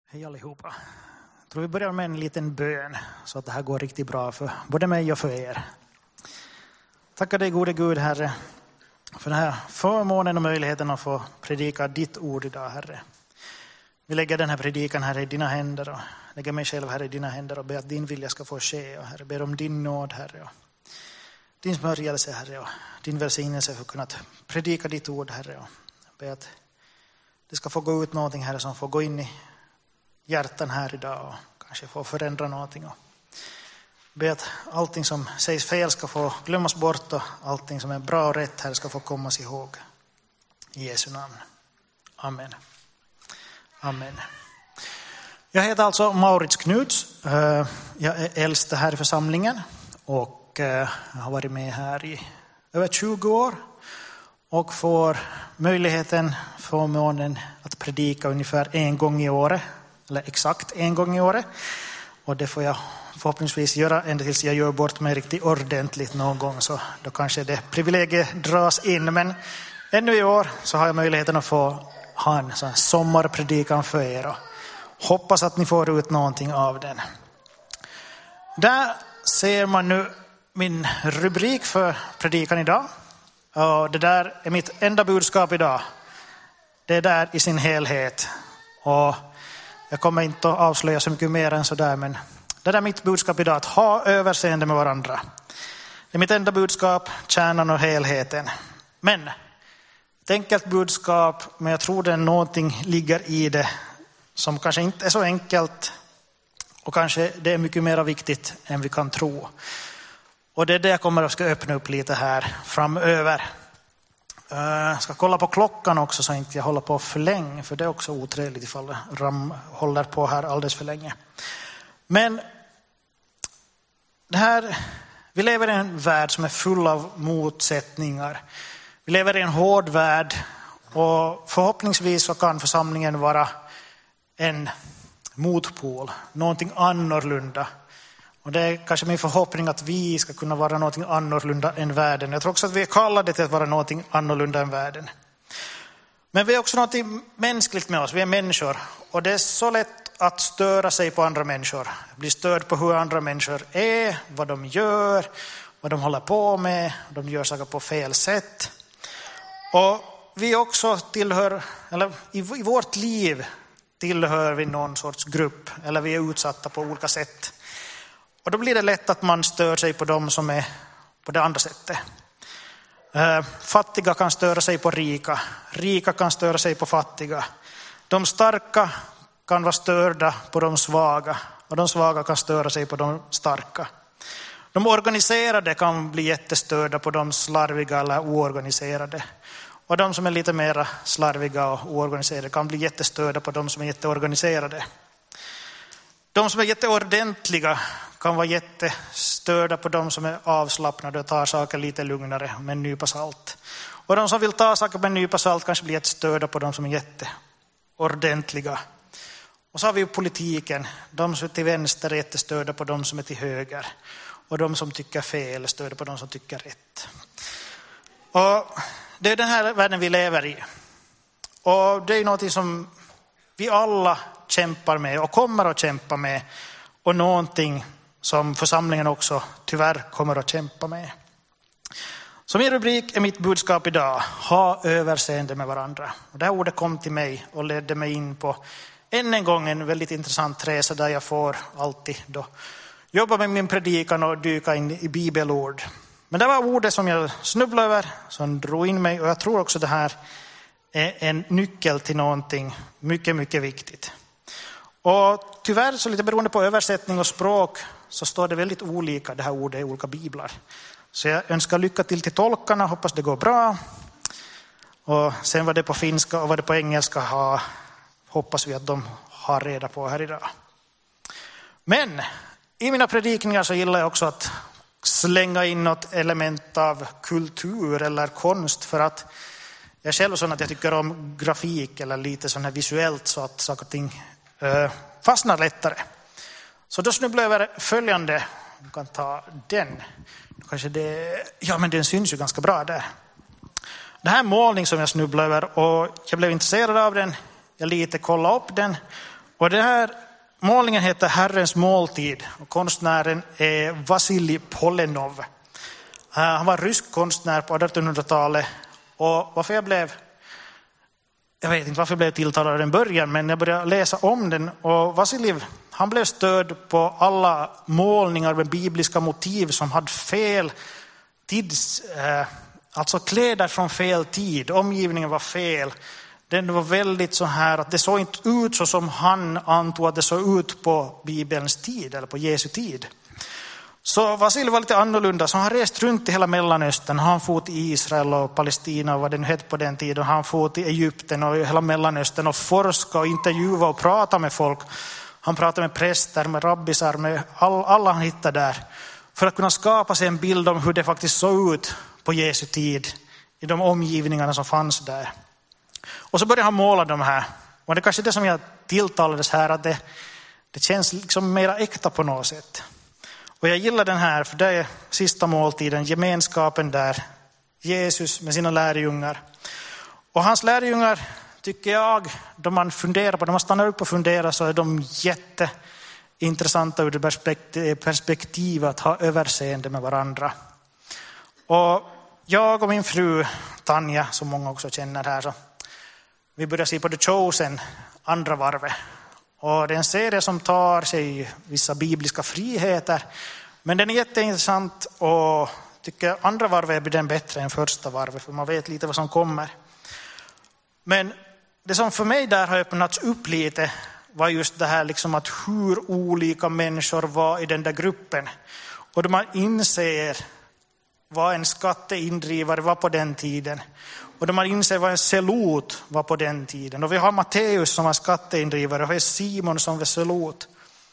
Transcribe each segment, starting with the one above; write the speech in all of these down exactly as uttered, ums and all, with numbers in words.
Hej allihopa. Jag tror vi börjar med en liten bön så att det här går riktigt bra för både mig och för er. Tackar dig gode Gud, Herre, för den här förmånen och möjligheten att få predika ditt ord idag, Herre. Vi lägger den här predikan, Herre, i dina händer och lägger mig själv, Herre, i dina händer och ber att din vilja ska få ske. Och Herre, ber om din nåd, Herre, och din smörjelse, Herre, och din välsignelse för att kunna predika ditt ord, Herre. Och ber att det ska få gå ut någonting, Herre, som får gå in i hjärtan här idag och kanske få förändra någonting. Och be att allting som sägs fel ska få glömmas bort och allting som är bra och rätt här ska få kommas ihåg. I Jesu namn. Amen. Amen. Jag heter alltså Maurits Knuts. Jag är äldste här i församlingen och jag har varit med här i över tjugo år och får möjligheten, förmånen att predika ungefär en gång i året. Eller exakt en gång i året. Och det får jag förhoppningsvis göra ända tills jag gör bort mig riktigt ordentligt någon gång. Så då kanske det privilegiet dras in. Men ännu i år så har jag möjligheten att få ha en sån sommarpredikan för er. Och hoppas att ni får ut någonting av den. Där ser man nu min rubrik för predikan idag. Och det där är mitt enda budskap idag. Det är där i sin helhet. Och jag kommer inte att avslöja så mycket mer än sådär, men det är mitt budskap idag, att ha överseende med varandra. Det är mitt enda budskap, kärnan och helheten. Men ett enkelt budskap, men jag tror det är någonting ligger i det som kanske inte är så enkelt och kanske det är mycket mer viktigt än vi kan tro. Och det är det jag kommer att ska öppna upp lite här framöver. Jag ska kolla på klockan också så inte jag håller på för länge, för det är också otrevligt ifall Ram håller på här alldeles för länge. Men det här, vi lever i en värld som är full av motsättningar. Vi lever i en hård värld och förhoppningsvis så kan församlingen vara en motpol, någonting annorlunda. Och det är kanske min förhoppning att vi ska kunna vara någonting annorlunda än världen. Jag tror också att vi är kallade till att vara någonting annorlunda än världen. Men vi är också någonting mänskligt med oss. Vi är människor. Och det är så lätt att störa sig på andra människor. Bli störd på hur andra människor är, vad de gör, vad de håller på med. De gör saker på fel sätt. Och vi också tillhör, eller i vårt liv tillhör vi någon sorts grupp. Eller vi är utsatta på olika sätt. Och då blir det lätt att man stör sig på dem som är på det andra sättet. Fattiga kan störa sig på rika. Rika kan störa sig på fattiga. De starka kan vara störda på de svaga. Och de svaga kan störa sig på de starka. De organiserade kan bli jättestörda på de slarviga eller oorganiserade. Och de som är lite mer slarviga och oorganiserade kan bli jättestörda på de som är jätteorganiserade. De som är jätteordentliga kan vara jättestörda på de som är avslappnade och tar saker lite lugnare med en nypa salt. Och de som vill ta saker med en nypa salt kanske blir jättestörda på de som är jätteordentliga. Och så har vi politiken. De som är till vänster är jättestörda på de som är till höger. Och de som tycker fel är störda på de som tycker rätt. Och det är den här världen vi lever i. Och det är något som vi alla kämpar med och kommer att kämpa med. Och någonting som församlingen också tyvärr kommer att kämpa med. Så min rubrik är mitt budskap idag. Ha överseende med varandra. Och det här ordet kom till mig och ledde mig in på än en gång en väldigt intressant resa där jag får alltid då jobba med min predikan och dyka in i bibelord. Men det var ordet som jag snubblade över, som drog in mig, och jag tror också det här är en nyckel till någonting mycket, mycket viktigt. Och tyvärr så lite beroende på översättning och språk så står det väldigt olika det här ordet i olika biblar. Så jag önskar lycka till till tolkarna, hoppas det går bra. Och sen var det på finska och vad det på engelska har, hoppas vi att de har reda på här idag. Men i mina predikningar så gillar jag också att slänga in något element av kultur eller konst, för att jag själv är sån att jag tycker om grafik eller lite sån här visuellt så att saker och ting eh, fastnar lättare. Så då snubblar jag över följande. Du kan ta den. Kanske det, ja, men den syns ju ganska bra där. Det här är en målning som jag snubblade över och jag blev intresserad av den. Jag lite kollade upp den Och den här målningen heter Herrens måltid och konstnären är Vasilij Polenov. Han var rysk konstnär på artonhundratalet och varför jag blev jag vet inte varför jag blev tilltalad av den början, men jag började läsa om den och Vasilij, han blev störd på alla målningar med bibliska motiv som hade fel tids, eh, alltså kläder från fel tid, omgivningen var fel. Den var väldigt så här att det såg inte ut så som han antog att det såg ut på Bibelns tid eller på Jesu tid. Så Vasilij var lite annorlunda, så han rest runt i hela Mellanöstern. Han for till Israel och Palestina och vad det nu hette på den tiden. Han for till Egypten och hela Mellanöstern och forskade och intervjuade och pratade med folk. Han pratade med präster, med rabbisar, med all, alla han hittade där. För att kunna skapa sig en bild om hur det faktiskt såg ut på Jesu tid i de omgivningarna som fanns där. Och så började han måla de här. Och det är kanske det som jag tilltalades här, att det, det känns liksom mera äkta på något sätt. Och jag gillar den här, för det är sista måltiden, gemenskapen där. Jesus med sina lärjungar. Och hans lärjungar tycker jag, då man funderar på, när man stannar upp och funderar, så är de jätteintressanta ur det perspektiv, perspektiv att ha överseende med varandra. Och jag och min fru Tanja, som många också känner här, så vi börjar se på The Chosen, andra varvet. Och det är en serie som tar sig vissa bibliska friheter. Men den är jätteintressant och tycker andra varvet blir den bättre än första varvet. För man vet lite vad som kommer. Men det som för mig där har öppnats upp lite var just det här liksom att hur olika människor var i den där gruppen. Och då man inser vad en skatteindrivare var på den tiden. Och då man inser vad en selot var på den tiden. Och vi har Matteus som var skatteindrivare och vi har Simon som var selot.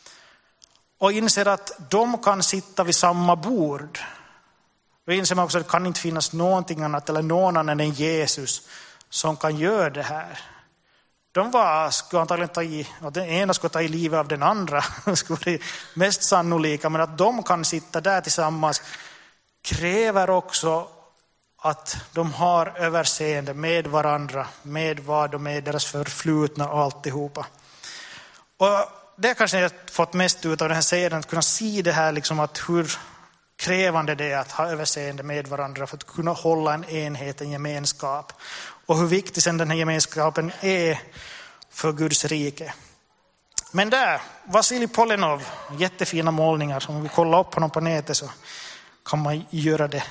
Och inser att de kan sitta vid samma bord. Då inser man också att det kan inte finnas någonting annat eller någon annan än Jesus som kan göra det här. De var, skulle antagligen ta i, och den ena skulle ta i livet av den andra. Det skulle vara mest sannolika. Men att de kan sitta där tillsammans kräver också att de har överseende med varandra, med vad de är, deras förflutna och alltihopa. Och det kanske jag fått mest ut av den här serien, att kunna se det här liksom, att hur krävande det är att ha överseende med varandra för att kunna hålla en enhet, en gemenskap. Och hur viktig sen den här gemenskapen är för Guds rike. Men där, Vasilij Polenov, jättefina målningar. Om vi kollar upp honom på nätet så kan man göra det.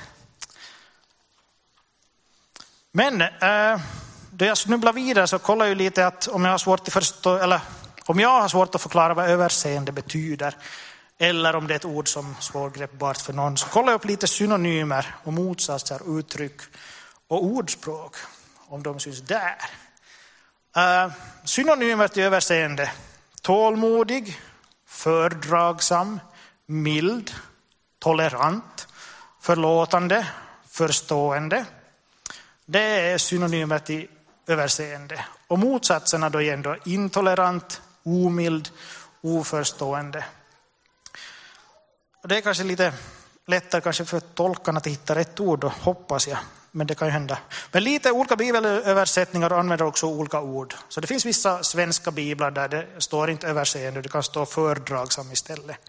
Men eh, då jag snubblar vidare så kollar jag lite att om jag har svårt att förstå, eller om jag har svårt att förklara vad överseende betyder, eller om det är ett ord som är svårgreppbart för någon, så kollar jag upp lite synonymer och motsatser, uttryck och ordspråk, om de syns där. Eh, synonymer till överseende: tålmodig, fördragsam, mild, tolerant, förlåtande, förstående. Det är synonymer till överseende. Och motsatserna då igen då: intolerant, omild, oförstående. Och det är kanske lite lättare kanske för tolkarna att hitta rätt ord då, hoppas jag. Men det kan ju hända. Men lite olika bibelöversättningar använder också olika ord. Så det finns vissa svenska biblar där det står inte överseende, det kan stå fördragsam istället.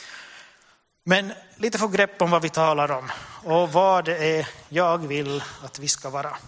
Men lite få grepp om vad vi talar om och vad det är jag vill att vi ska vara.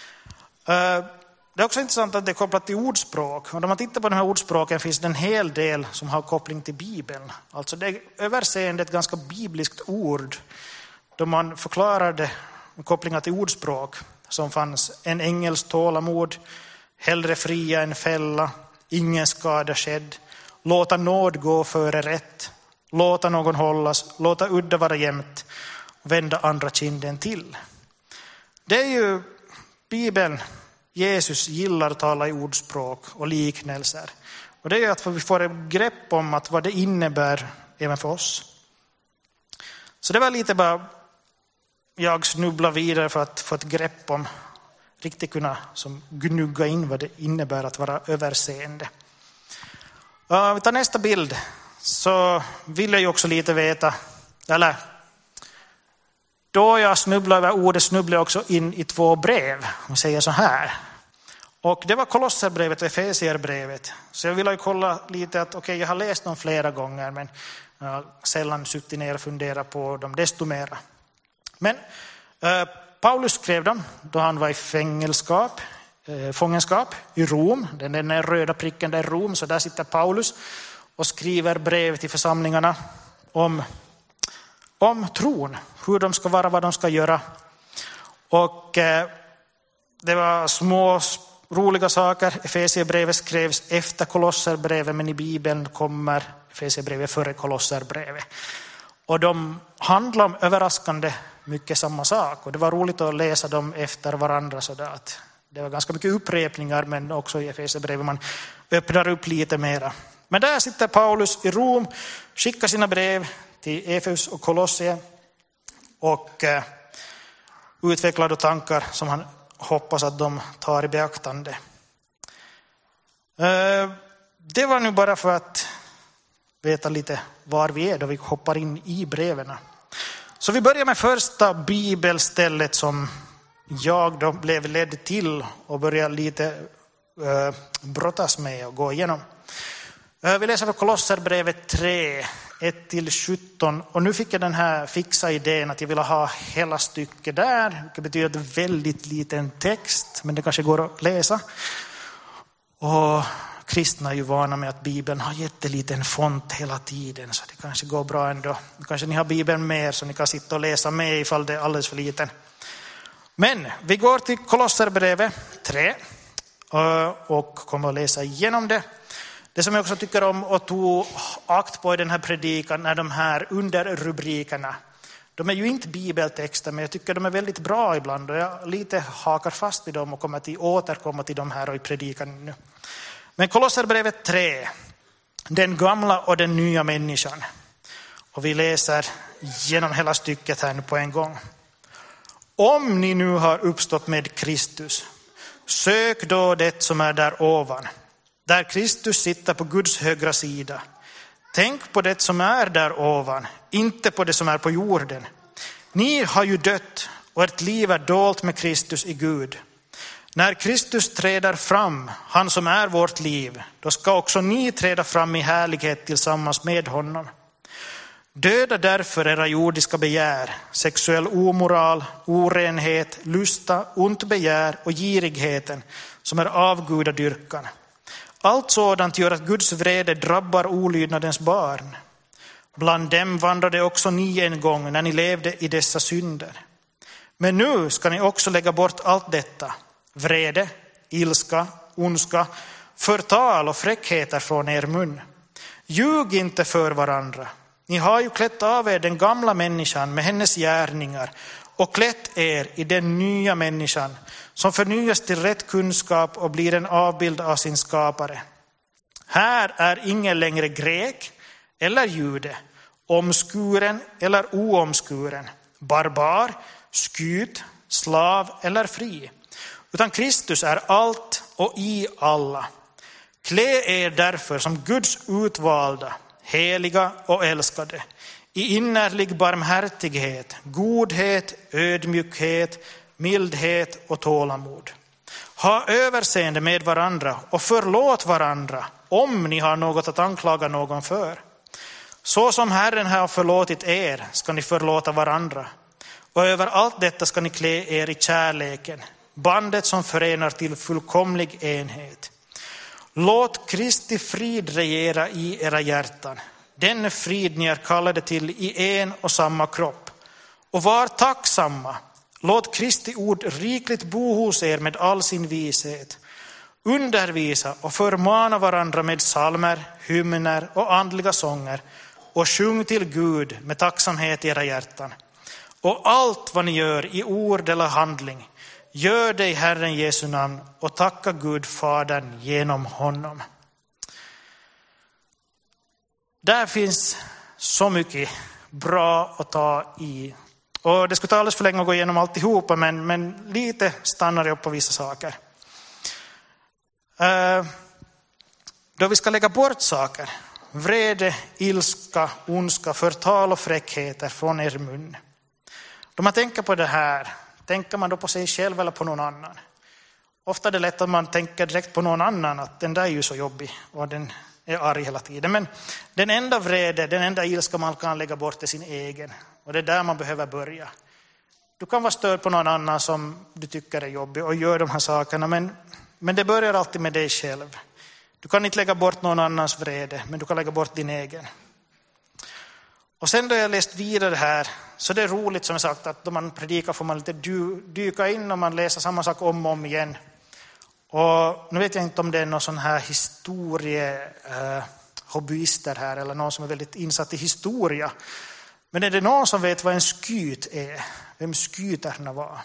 Det är också intressant att det är kopplat till ordspråk. Och när man tittar på de här ordspråken finns det en hel del som har koppling till Bibeln. Alltså det är överseende ett ganska bibliskt ord. Då man förklarar det med kopplingar till ordspråk som fanns: en ängels tålamod, hellre fria än fälla, ingen skada skedd, låta nåd gå före rätt, låta någon hållas, låta udda vara jämnt, vända andra kinden till. Det är ju Bibeln. Jesus gillar att tala i ordspråk och liknelser. Och det är att vi får ett grepp om att vad det innebär även för oss. Så det var lite bara jag snubblar vidare för att få ett grepp om, riktigt kunna som gnugga in vad det innebär att vara överseende. Uh, vi tar nästa bild. Så vill jag ju också lite veta, eller då jag snubblar över ordet snubblar jag också in i två brev. Och säger så här: Och det var Kolosserbrevet och Efesierbrevet. Så jag ville ju kolla lite att okej, okay, jag har läst dem flera gånger men jag har sällan suttit ner och funderat på dem desto mera. Men eh, Paulus skrev dem då han var i fängelskap, eh, fångenskap i Rom. Den är den röda pricken där i Rom, så där sitter Paulus och skriver brev till församlingarna om, om tron, hur de ska vara, vad de ska göra. Och eh, det var små roliga saker. Efesierbrevet skrevs efter Kolosserbrevet, men i Bibeln kommer Efesierbrevet före Kolosserbrevet. Och de handlar om överraskande mycket samma sak. Och det var roligt att läsa dem efter varandra. Så att det var ganska mycket upprepningar, men också i Efesierbrevet man öppnar upp lite mera. Men där sitter Paulus i Rom, skickar sina brev till Efes och Kolossie och eh, utvecklar då tankar som han hoppas att de tar i beaktande. Eh, det var nu bara för att veta lite var vi är då vi hoppar in i breven. Så vi börjar med första bibelstället som jag då blev ledd till och började lite eh, brottas med och gå igenom. Eh, vi läser för Kolosserbrevet tre, ett till sjutton. Och nu fick jag den här fixa idén att jag ville ha hela stycket där. Det betyder att det är väldigt liten text, men det kanske går att läsa. Och kristna är ju vana med att Bibeln har jätteliten font hela tiden, så det kanske går bra ändå. Kanske ni har Bibeln mer så ni kan sitta och läsa med ifall det är alldeles för liten. Men vi går till Kolosserbrevet tre och kommer att läsa igenom det. Det som jag också tycker om att ta akt på i den här predikan är de här underrubrikerna. De är ju inte bibeltexter, men jag tycker de är väldigt bra ibland och jag lite hakar fast vid dem och kommer till återkomma till dem här och i predikan nu. Men Kolosserbrevet tre, den gamla och den nya människan. Och vi läser genom hela stycket här nu på en gång. Om ni nu har uppstått med Kristus, sök då det som är där ovan, där Kristus sitter på Guds högra sida. Tänk på det som är där ovan, inte på det som är på jorden. Ni har ju dött och ert liv är dolt med Kristus i Gud. När Kristus träder fram, han som är vårt liv, då ska också ni träda fram i härlighet tillsammans med honom. Döda därför era jordiska begär, sexuell omoral, orenhet, lusta, ont begär och girigheten som är avgudadyrkan. Allt sådant gör att Guds vrede drabbar olydnadens barn. Bland dem vandrade också ni en gång när ni levde i dessa synder. Men nu ska ni också lägga bort allt detta. Vrede, ilska, ondska, förtal och fräckheter från er mun. Ljug inte för varandra. Ni har ju klätt av er den gamla människan med hennes gärningar och klätt er i den nya människan som förnyas till rätt kunskap och blir en avbild av sin skapare. Här är ingen längre grek eller jude, omskuren eller oomskuren, barbar, skyt, slav eller fri. Utan Kristus är allt och i alla. Klä er därför som Guds utvalda, heliga och älskade, i innerlig barmhärtighet, godhet, ödmjukhet, mildhet och tålamod. Ha överseende med varandra och förlåt varandra om ni har något att anklaga någon för. Så som Herren har förlåtit er ska ni förlåta varandra. Och över allt detta ska ni klä er i kärleken, bandet som förenar till fullkomlig enhet. Låt Kristi frid regera i era hjärtan. Den frid ni är kallade till i en och samma kropp. Och var tacksamma. Låt Kristi ord rikligt bo hos er med all sin vishet. Undervisa och förmana varandra med psalmer, hymner och andliga sånger. Och sjung till Gud med tacksamhet i era hjärtan. Och allt vad ni gör i ord eller handling, gör det i Herren Jesu namn och tacka Gud Fadern genom honom. Där finns så mycket bra att ta i. Och det skulle ta alldeles för länge att gå igenom alltihopa, men, men lite stannar jag på vissa saker. Uh, då vi ska lägga bort saker, vrede, ilska, ondska, förtal och fräckheter från er mun. Då man tänker på det här, tänker man då på sig själv eller på någon annan? ofta är det lätt att man tänker direkt på någon annan, att den där är ju så jobbig och den är arg hela tiden. Men den enda vrede, den enda ilska man kan lägga bort är sin egen. Och det är där man behöver börja. Du kan vara störd på någon annan som du tycker är jobbig och gör de här sakerna, men, men det börjar alltid med dig själv. Du kan inte lägga bort någon annans vrede, men du kan lägga bort din egen. Och sen då jag läst vidare här, så det är roligt som sagt att då man predikar får man lite dyka in och man läser samma sak om och om igen. Och nu vet jag inte om det är någon sån här historiehobbyister här eller någon som är väldigt insatt i historia. Men är det någon som vet vad en skyt är? Vem skytarna var?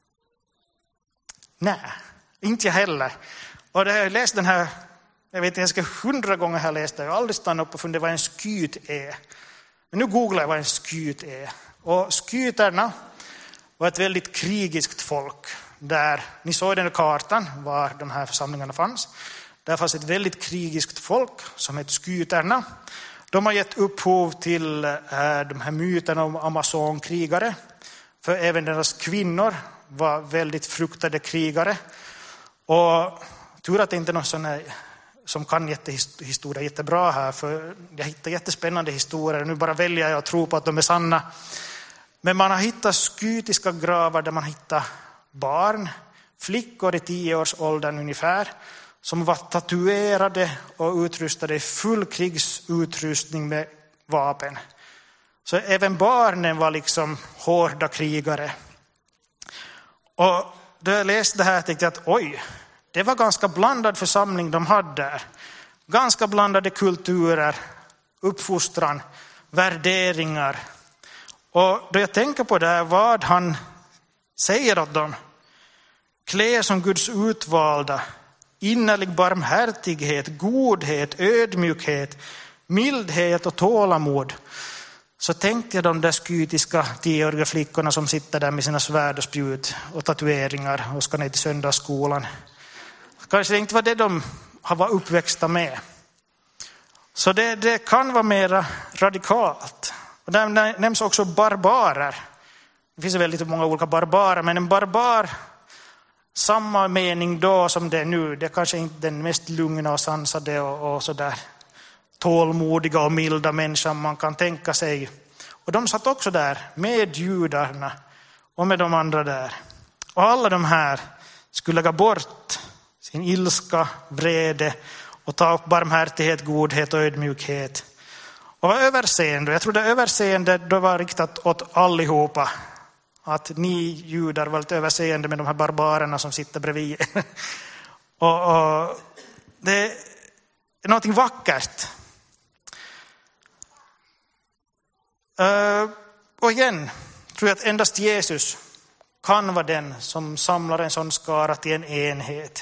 Nej, inte jag heller. Och det har jag läst den här, jag vet inte, jag ska hundra gånger har läst det. Jag har aldrig stannat upp och funderat vad en skyt är. Men nu googlar jag vad en skyt är. Och skytarna var ett väldigt krigiskt folk. Där, ni såg den kartan var de här församlingarna fanns. Där fanns ett väldigt krigiskt folk som heter skytarna. De har gett upphov till äh, de här myterna om Amazonkrigare. För även deras kvinnor var väldigt fruktade krigare. Och tur att det inte är någon sån här som kan jättehistoria jättebra här. För jag hittar jättespännande historier. Nu bara väljer jag att tro på att de är sanna. Men man har hittat skytiska gravar där man hittar barn, flickor i tioårsåldern ungefär, som var tatuerade och utrustade i full krigsutrustning med vapen. Så även barnen var liksom hårda krigare. Och då jag läste det här tänkte jag att oj, det var ganska blandad församling de hade där. Ganska blandade kulturer, uppfostran, värderingar. Och då jag tänker på det här, vad han säger åt dem. Klä som Guds utvalda, innerlig barmhärtighet, godhet, ödmjukhet, mildhet och tålamod. Så tänkte jag de där skytiska tioåriga flickorna som sitter där med sina svärd och spjut och tatueringar och ska ner till söndagsskolan. Kanske det inte var det de var uppväxta med. Så det, det kan vara mer radikalt. Och där nämns också barbarer. Det finns väldigt många olika barbarer, men en barbar, samma mening då som det är nu. Det är kanske inte den mest lugna och sansade och, och sådär tålmodiga och milda människan man kan tänka sig. Och de satt också där med judarna och med de andra där. Och alla de här skulle lägga bort sin ilska, vrede och ta upp barmhärtighet, godhet och ödmjukhet. Och var överseende. Jag tror det överseende då var riktat åt allihopa. Att ni judar var lite överseende med de här barbarerna som sitter bredvid. och, och det är någonting vackert. Uh, och igen tror jag att endast Jesus kan vara den som samlar en sån skara till en enhet.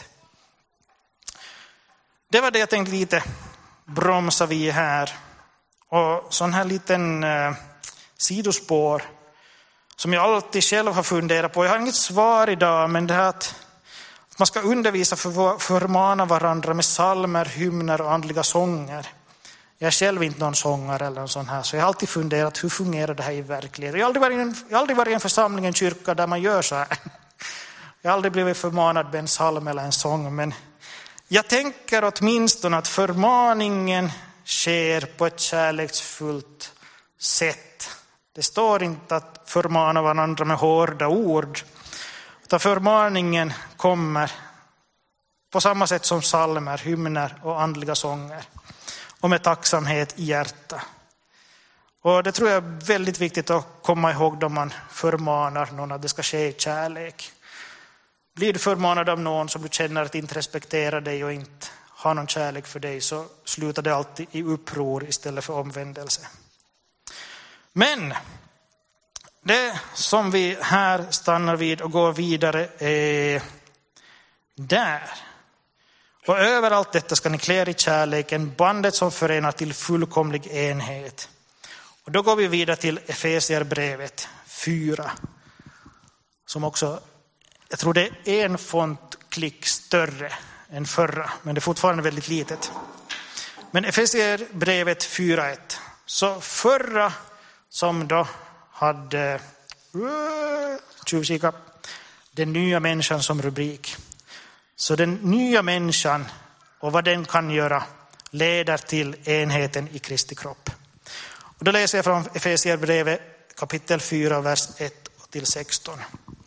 Det var det jag tänkte lite bromsa vi här. Och sån här liten uh, sidospår som jag alltid själv har funderat på. Jag har inget svar idag, men det här att man ska undervisa för förmana varandra med psalmer, hymner och andliga sånger. Jag är själv inte någon sångare eller någon sån här, så jag har alltid funderat hur fungerar det här i verkligheten. Jag har aldrig varit i en, jag har aldrig varit i en församling, en kyrka där man gör så här. Jag har aldrig blivit förmanad med en psalm eller en sång, men jag tänker åtminstone att förmaningen sker på ett kärleksfullt sätt. Det står inte att förmana varandra med hårda ord, utan förmaningen kommer på samma sätt som psalmer, hymner och andliga sånger. Och med tacksamhet i hjärta. Och det tror jag är väldigt viktigt att komma ihåg då man förmanar någon att det ska ske i kärlek. Blir du förmanad av någon som du känner att inte respekterar dig och inte har någon kärlek för dig, så slutar det alltid i uppror istället för omvändelse. Men det som vi här stannar vid och går vidare är där. Och över allt detta ska ni klä er i kärleken, bandet som förenar till fullkomlig enhet. Och då går vi vidare till Efesierbrevet fyra. Som också, jag tror det är en fontklick större än förra, men det är fortfarande väldigt litet. Men Efesierbrevet fyra ett. Så förra som då hade uh, tjuvkika, den nya människan som rubrik. Så den nya människan och vad den kan göra leder till enheten i Kristi kropp. Och då läser jag från Efesierbrevet kapitel fyra, vers ett till sexton.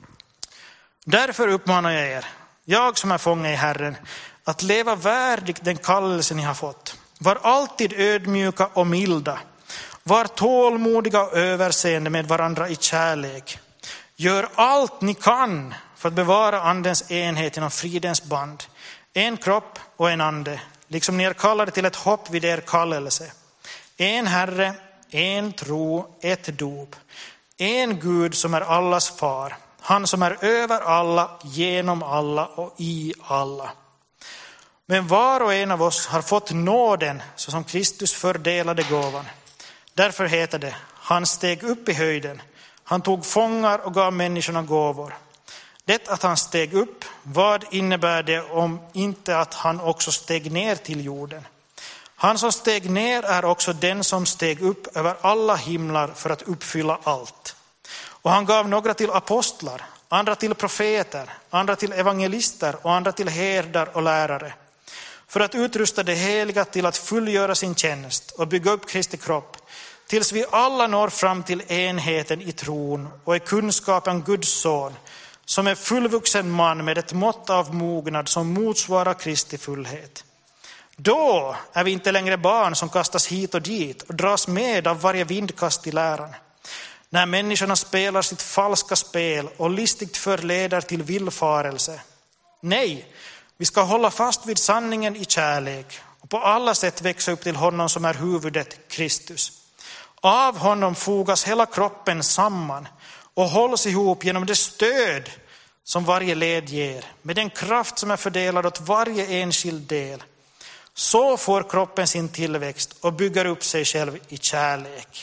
Därför uppmanar jag er, jag som är fånge i Herren, att leva värdigt den kallelse ni har fått. Var alltid ödmjuka och milda. Var tålmodiga och överseende med varandra i kärlek. Gör allt ni kan för att bevara andens enhet genom fridens band. En kropp och en ande, liksom ni är kallade till ett hopp vid er kallelse. En Herre, en tro, ett dop. En Gud som är allas far. Han som är över alla, genom alla och i alla. Men var och en av oss har fått nåden så som Kristus fördelade gåvan. Därför heter det, han steg upp i höjden. Han tog fångar och gav människorna gåvor. Det att han steg upp, vad innebär det om inte att han också steg ner till jorden? Han som steg ner är också den som steg upp över alla himlar för att uppfylla allt. Och han gav några till apostlar, andra till profeter, andra till evangelister och andra till herdar och lärare. För att utrusta det heliga till att fullgöra sin tjänst och bygga upp Kristi kropp. Tills vi alla når fram till enheten i tron och i kunskapen Guds son. Som är fullvuxen man med ett mått av mognad som motsvarar Kristi fullhet. Då är vi inte längre barn som kastas hit och dit och dras med av varje vindkast i läran. När människorna spelar sitt falska spel och listigt förleder till villfarelse. Nej, vi ska hålla fast vid sanningen i kärlek och på alla sätt växa upp till honom som är huvudet, Kristus. Av honom fogas hela kroppen samman och hålls ihop genom det stöd som varje led ger, med den kraft som är fördelad åt varje enskild del. Så får kroppen sin tillväxt och bygger upp sig själv i kärlek.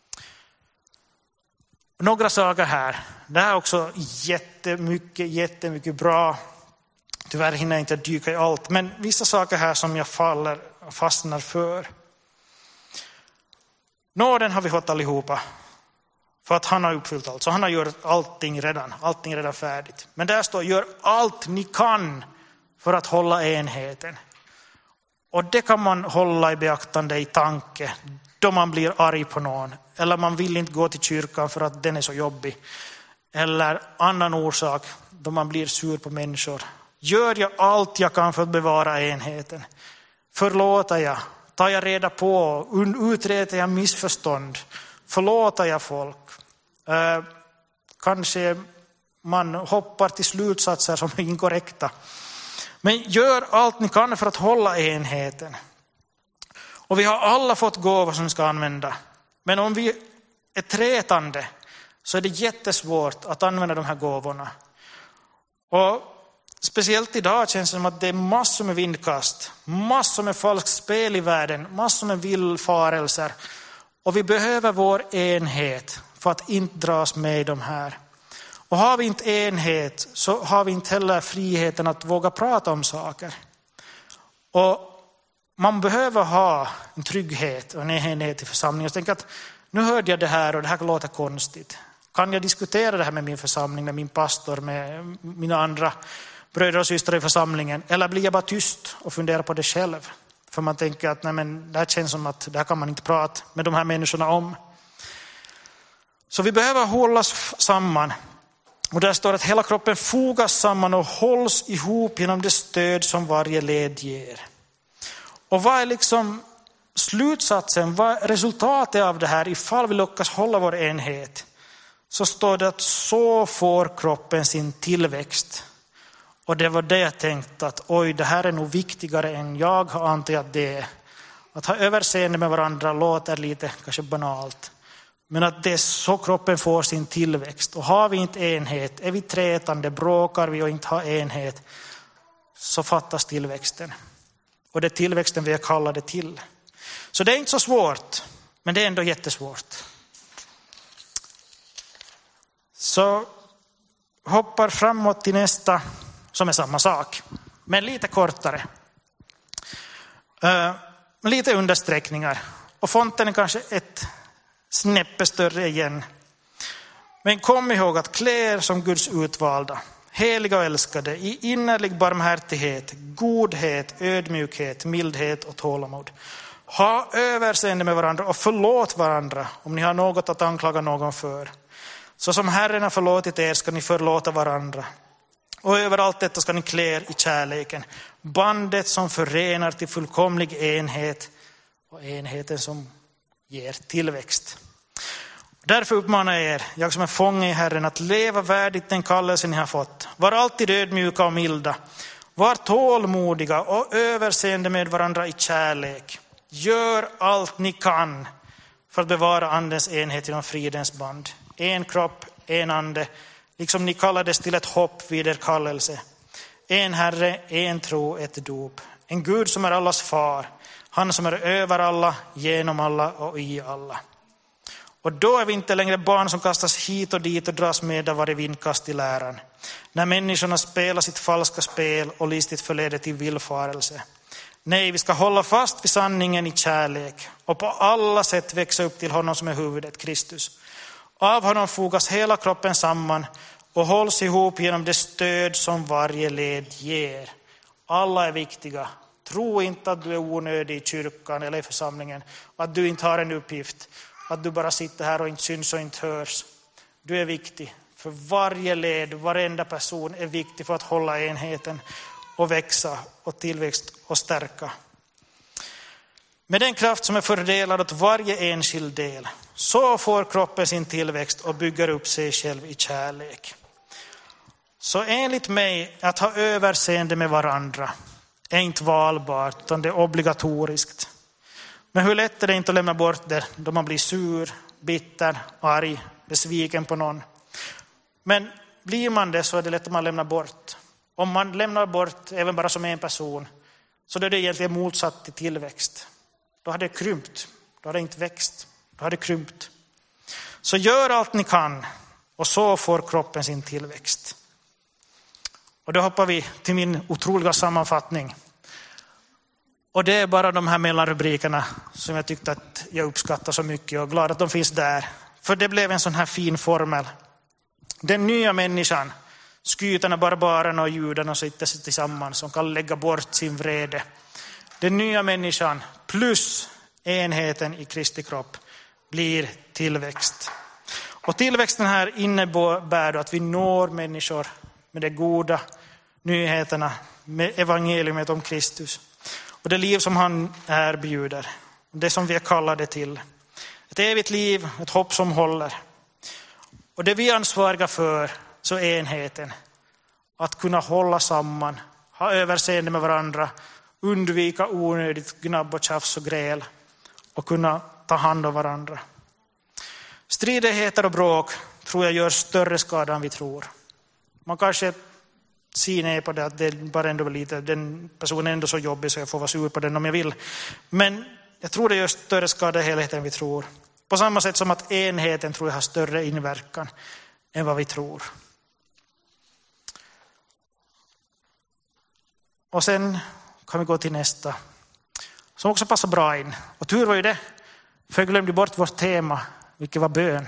Några saker här. Det här är också jättemycket, jättemycket bra. Tyvärr hinner jag inte dyka i allt, men vissa saker här som jag faller och fastnar för. Nåden har vi fått allihopa. För att han har uppfyllt allt. Så han har gjort allting redan. Allting redan färdigt. Men där står, gör allt ni kan för att hålla enheten. Och det kan man hålla i beaktande i tanke. Då man blir arg på någon. Eller man vill inte gå till kyrkan för att den är så jobbig. Eller annan orsak då man blir sur på människor. Gör jag allt jag kan för att bevara enheten. Förlåter jag. Tar jag reda på. Utreder jag missförstånd. Förlåter jag folk. Eh, kanske man hoppar till slutsatser som är inkorrekta. Men gör allt ni kan för att hålla enheten. Och vi har alla fått gåvor som vi ska använda. Men om vi är trätande så är det jättesvårt att använda de här gåvorna. Och speciellt idag känns det som att det är massor med vindkast. Massor med falskt spel i världen. Massor med villfarelser. Och vi behöver vår enhet för att inte dras med i de här. Och har vi inte enhet så har vi inte heller friheten att våga prata om saker. Och man behöver ha en trygghet och en enhet i församlingen. Jag tänker att nu hörde jag det här och det här låter konstigt. Kan jag diskutera det här med min församling, med min pastor, med mina andra bröder och systrar i församlingen? Eller blir jag bara tyst och funderar på det själv? För man tänker att nej, men det här känns som att det här kan man inte prata med de här människorna om. Så vi behöver hållas samman. Och där står att hela kroppen fogas samman och hålls ihop genom det stöd som varje led ger. Och vad är liksom slutsatsen, vad är resultatet av det här ifall vi lyckas hålla vår enhet? Så står det att så får kroppen sin tillväxt. Och det var det jag tänkte att oj, det här är nog viktigare än jag har antagit det. Att ha överseende med varandra låter lite kanske banalt. Men att det är så kroppen får sin tillväxt. Och har vi inte enhet, är vi trätande, bråkar vi och inte har enhet, så fattas tillväxten. Och det är tillväxten vi kallar det till. Så det är inte så svårt, men det är ändå jättesvårt. Så hoppar framåt till nästa som är samma sak, men lite kortare. Uh, lite understräckningar. Och fonten är kanske ett snäppe större igen. Men kom ihåg att klä er som Guds utvalda. heliga och älskade, i innerlig barmhärtighet, godhet, ödmjukhet, mildhet och tålamod. Ha överseende med varandra och förlåt varandra om ni har något att anklaga någon för. Så som Herren har förlåtit er ska ni förlåta varandra. Och över allt detta ska ni klä er i kärleken. Bandet som förenar till fullkomlig enhet och enheten som ger tillväxt. Därför uppmanar jag er, jag som är fånge i Herren, att leva värdigt den kallelse ni har fått. Var alltid ödmjuka och milda. Var tålmodiga och överseende med varandra i kärlek. Gör allt ni kan för att bevara andens enhet genom fridens band. En kropp, en ande, liksom ni kallades till ett hopp vid er kallelse. En Herre, en tro, ett dop. En Gud som är allas far. Han som är över alla, genom alla och i alla. Och då är vi inte längre barn som kastas hit och dit och dras med av varje vindkast i läran. När människorna spelar sitt falska spel och listigt förleder till villfarelse. Nej, vi ska hålla fast vid sanningen i kärlek och på alla sätt växa upp till honom som är huvudet, Kristus. Av honom fogas hela kroppen samman och hålls ihop genom det stöd som varje led ger. Alla är viktiga. Tro inte att du är onödig i kyrkan eller i församlingen. Att du inte har en uppgift. Att du bara sitter här och inte syns och inte hörs. Du är viktig. För varje led, varenda person är viktig för att hålla enheten och växa och tillväxt och stärka. Med den kraft som är fördelad åt varje enskild del, så får kroppen sin tillväxt och bygger upp sig själv i kärlek. Så enligt mig, att ha överseende med varandra är inte valbart, utan det är obligatoriskt. Men hur lätt är det inte att lämna bort det då man blir sur, bitter, arg, besviken på någon. Men blir man det så är det lätt att man lämnar bort. Om man lämnar bort även bara som en person, så är det egentligen motsatt till tillväxt. Då har det krympt, då har det inte växt, då har det krympt. Så gör allt ni kan och så får kroppen sin tillväxt. Och då hoppar vi till min otroliga sammanfattning. Och det är bara de här mellanrubrikerna som jag tyckte att jag uppskattar så mycket och är glad att de finns där. För det blev en sån här fin formel. Den nya människan, skytarna, barbarerna och judarna sitter sig tillsammans som kan lägga bort sin vrede. Den nya människan plus enheten i Kristi kropp blir tillväxt. Och tillväxten här innebär att vi når människor med de goda nyheterna, med evangeliumet om Kristus. Och det liv som han erbjuder, det som vi är kallade till. Ett evigt liv, ett hopp som håller. Och det vi är ansvariga för, så är enheten. Att kunna hålla samman, ha överseende med varandra, undvika onödigt gnabb och tjafs och gräl och kunna ta hand om varandra. Stridigheter och bråk tror jag gör större skada än vi tror. Man kanske ser ner på det att det bara ändå lite, den personen är ändå så jobbig så jag får vara sur på den om jag vill. Men jag tror det gör större skada i helheten än vi tror. På samma sätt som att enheten tror jag har större inverkan än vad vi tror. Och sen kan vi gå till nästa, som också passar bra in. Och tur var ju det, för jag glömde bort vårt tema, vilket var bön.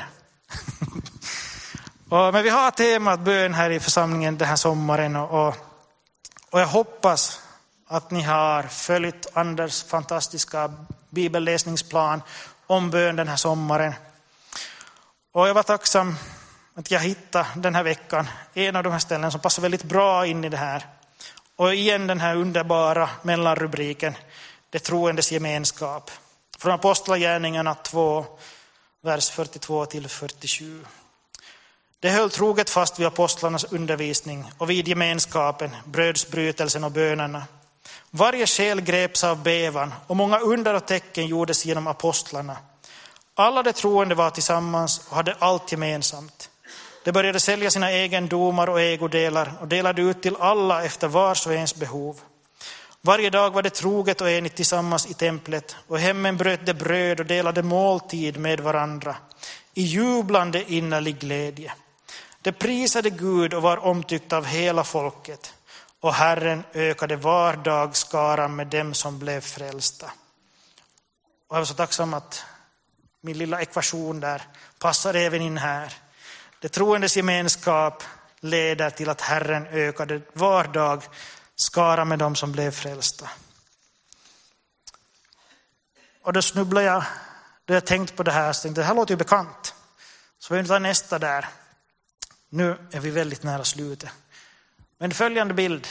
och, men vi har temat bön här i församlingen den här sommaren. Och, och, och jag hoppas att ni har följt Anders fantastiska bibelläsningsplan om bön den här sommaren. Och jag var tacksam att jag hittade den här veckan en av de här ställen som passar väldigt bra in i det här. Och igen den här underbara mellanrubriken, det troendes gemenskap. Från Apostlagärningarna två, vers fyrtiotvå till fyrtiosju. Det höll troget fast vid apostlarnas undervisning och vid gemenskapen, brödsbrytelsen och bönerna. Varje själ greps av bävan och många under och tecken gjordes genom apostlarna. Alla de troende var tillsammans och hade allt gemensamt. De började sälja sina egendomar och ägodelar och delade ut till alla efter vars och ens behov. Varje dag var det troget och enigt tillsammans i templet och hemmen bröt de bröd och delade måltid med varandra i jublande innerlig glädje. De prisade Gud och var omtyckt av hela folket och Herren ökade var dag skaran med dem som blev frälsta. Och jag var så tacksam att min lilla ekvation där passar även in här. Det troendes gemenskap leder till att Herren ökade var dag skara med dem som blev frälsta. Och då snubblade jag, då jag tänkt på det här, så tänkte det här låter ju bekant. Så vi tar nästa där. Nu är vi väldigt nära slutet. Men följande bild.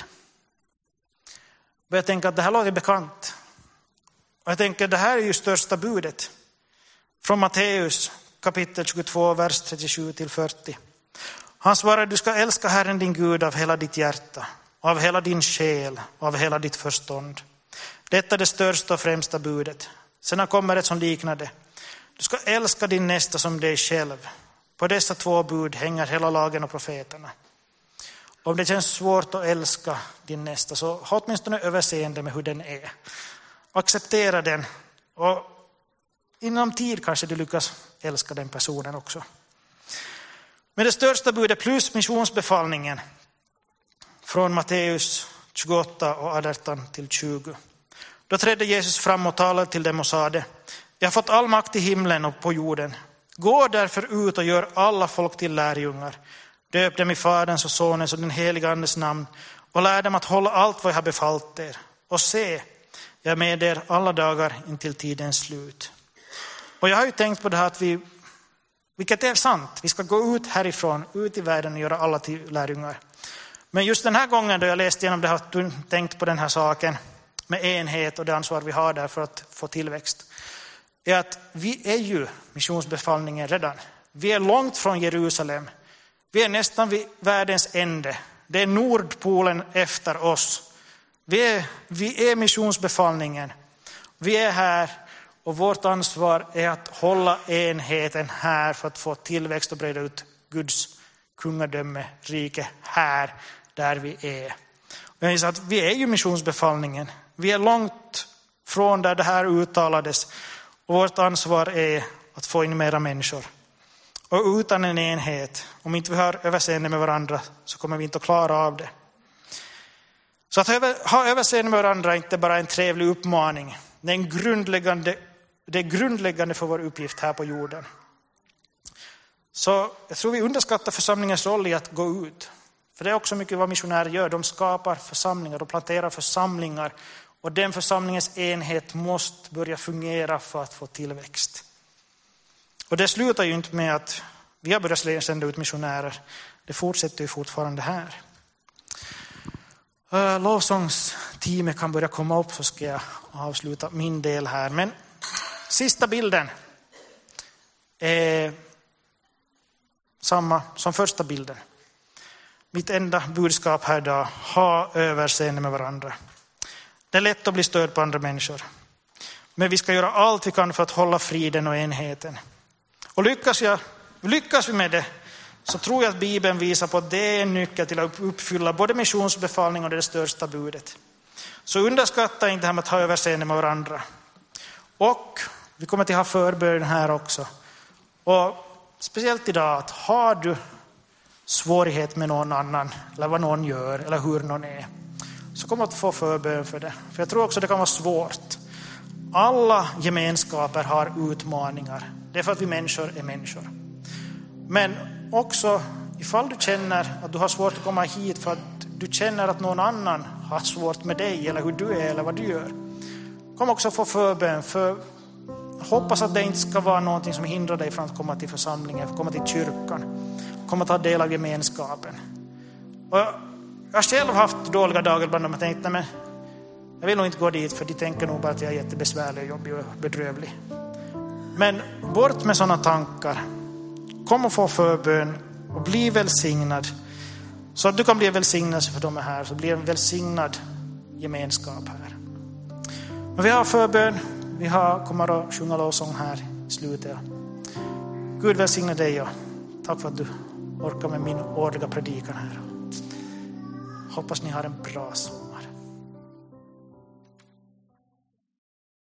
Jag tänker att det här låter bekant. Och jag tänker att det här är ju största budet. Från Matteus kapitel tjugotvå, vers trettiosju till fyrtio. Han svarar, du ska älska Herren din Gud av hela ditt hjärta, av hela din själ, av hela ditt förstånd. Detta är det största och främsta budet. Sen kommer ett som liknar det. Du ska älska din nästa som dig själv. På dessa två bud hänger hela lagen och profeterna. Om det känns svårt att älska din nästa, så ha åtminstone överseende med hur den är. Acceptera den, och inom tid kanske du lyckas älska den personen också. Men det största budet plus missionsbefallningen från Matteus tjugoåtta och arton till tjugo. Då trädde Jesus fram och talade till dem och sade, jag har fått all makt i himlen och på jorden. Gå därför ut och gör alla folk till lärjungar. Döp dem i Faderns och Sonens och den heliga Andes namn och lär dem att hålla allt vad jag har befallt er. Och se, jag är med er alla dagar intill tidens slut. Och jag har ju tänkt på det här att vi, vilket är sant, vi ska gå ut härifrån, ut i världen och göra alla till lärjungar. Men just den här gången då jag läste igenom det har jag tänkt på den här saken med enhet och det ansvar vi har där för att få tillväxt. Är att vi är ju missionsbefallningen redan. Vi är långt från Jerusalem. Vi är nästan vid världens ände. Det är Nordpolen efter oss. Vi är, vi är missionsbefallningen. Vi är här och vårt ansvar är att hålla enheten här för att få tillväxt och breda ut Guds kungadöme, rike här där vi är. Och jag att vi är ju missionsbefallningen. Vi är långt från där det här uttalades. Och vårt ansvar är att få in mera människor. Och utan en enhet, om inte vi har överseende med varandra, så kommer vi inte att klara av det. Så att ha överseende med varandra är inte bara en trevlig uppmaning. Det är, en grundläggande, det är grundläggande för vår uppgift här på jorden. Så jag tror vi underskattar församlingens roll i att gå ut. För det är också mycket vad missionärer gör. De skapar församlingar, de planterar församlingar. Och den församlingens enhet måste börja fungera för att få tillväxt. Och det slutar ju inte med att vi har börjat sända ut missionärer. Det fortsätter ju fortfarande här. Lovsångsteamet kan börja komma upp, så ska jag avsluta min del här. Men sista bilden är samma som första bilden. Mitt enda budskap här idag, ha överseende med varandra. Det är lätt att bli störd på andra människor. Men vi ska göra allt vi kan för att hålla friden och enheten. Och lyckas, jag, lyckas vi med det, så tror jag att Bibeln visar på att det är en nyckel till att uppfylla både missionsbefallning och det största budet. Så underskatta inte det här med att ha överseende med varandra. Och vi kommer att ha förbön här också. Och speciellt idag, att har du svårighet med någon annan, eller vad någon gör, eller hur någon är, så kommer att få förbön för det. För jag tror också det kan vara svårt. Alla gemenskaper har utmaningar. Det är för att vi människor är människor. Men också ifall du känner att du har svårt att komma hit för att du känner att någon annan har svårt med dig eller hur du är eller vad du gör. Kom också få förbön, för hoppas att det inte ska vara någonting som hindrar dig från att komma till församlingen, komma till kyrkan, komma att ta del av gemenskapen. Och jag har själv haft dåliga dagar bland dem och tänkt, nej men jag vill nog inte gå dit, för de tänker nog bara att jag är jättebesvärlig, jobbig och bedrövlig. Men bort med sådana tankar. Kom och få förbön och bli välsignad. Så att du kan bli en välsignelse för dem här. Så blir en välsignad gemenskap här. Men vi har förbön. Vi har, kommer att sjunga lovsång här i slutet. Gud välsigna dig och tack för att du orkar med min årliga predikan här. Hoppas ni har en bra